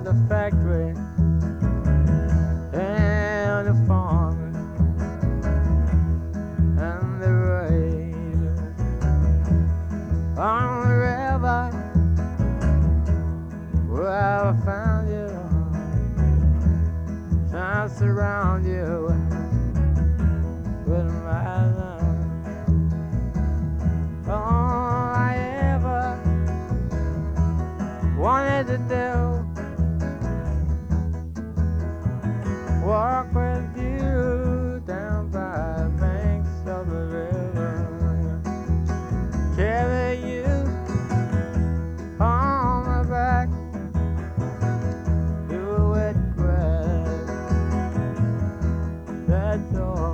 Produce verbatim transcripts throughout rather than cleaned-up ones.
of the factory and the farm and the rain on the river where I found you. I surround you with my love. All I ever wanted to do, walk with you down by the banks of the river, carry you on my back through a wet grass. That's all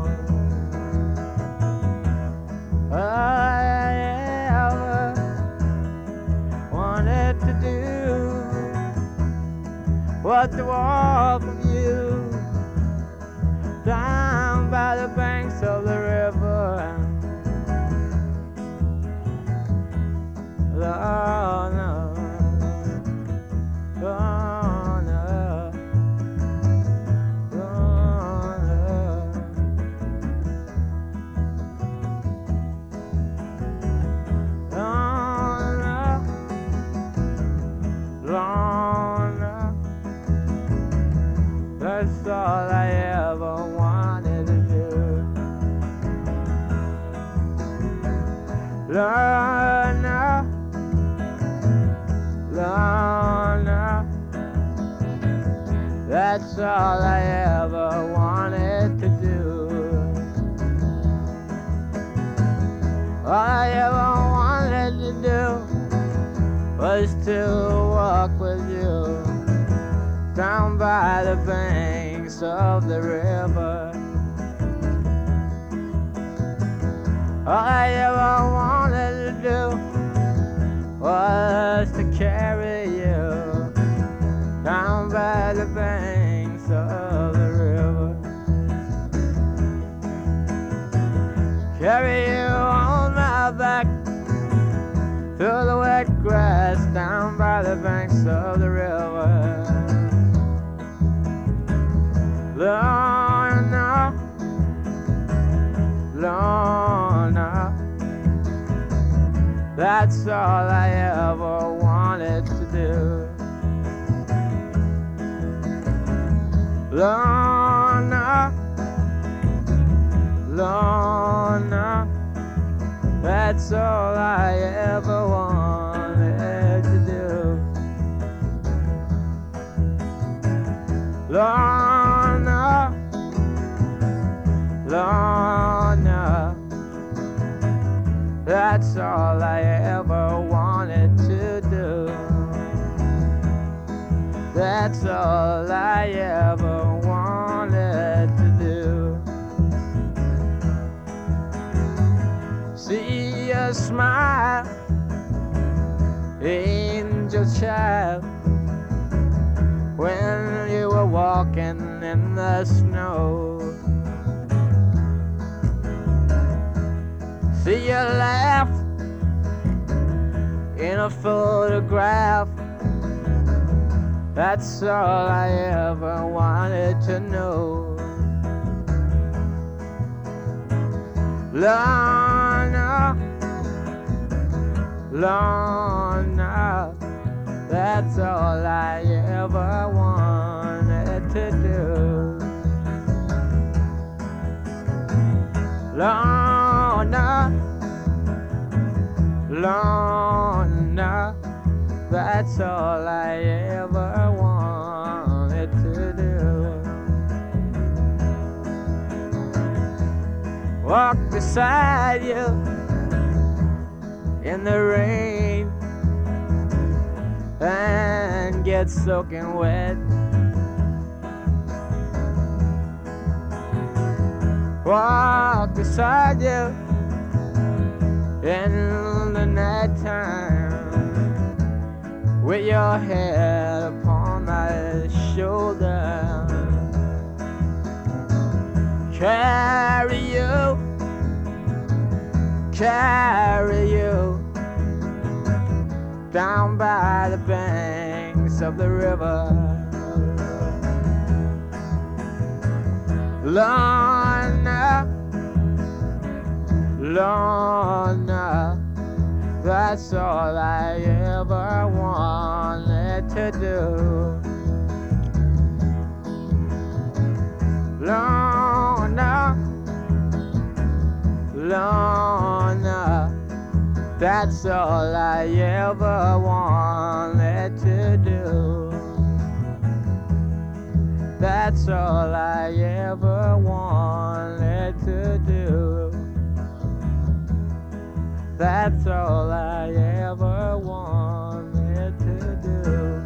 I ever wanted to do, was to walk with you down by the banks of the river. Lord, no, Lord, no, Lord, no. Lord, no, Lord, no. That's all I ever wanted to do. Lord, no, Lord, no. That's all I ever wanted to do. All I ever wanted to do was to walk with you down by the banks of the river. All I ever wanted to do was to carry you down by the banks of the river, carry you on my back through the wet grass down by the banks of the river. Lord, no, Lord, no. That's all I ever wanted to do. Lord, no, Lord, no. That's all I ever wanted to do. Lord, no, Lord, no. That's all I ever wanted to do. That's all I ever wanted to do. See you smile, angel child, when you were walking in the snow. See you laugh in a photograph. That's all I ever wanted to know. Lord, no, Lord, no. That's all I ever wanted to do. Lord, no, Lord, no. That's all I ever wanted to do. Walk beside you in the rain and get soaking wet. Walk beside you in the night time with your head upon my shoulder. Carry you, carry you down by the banks of the river. Lorna, Lorna, that's all I ever wanted to do. Lorna, Lorna, that's all I ever wanted to do. That's all I ever wanted to do. That's all I ever wanted to do.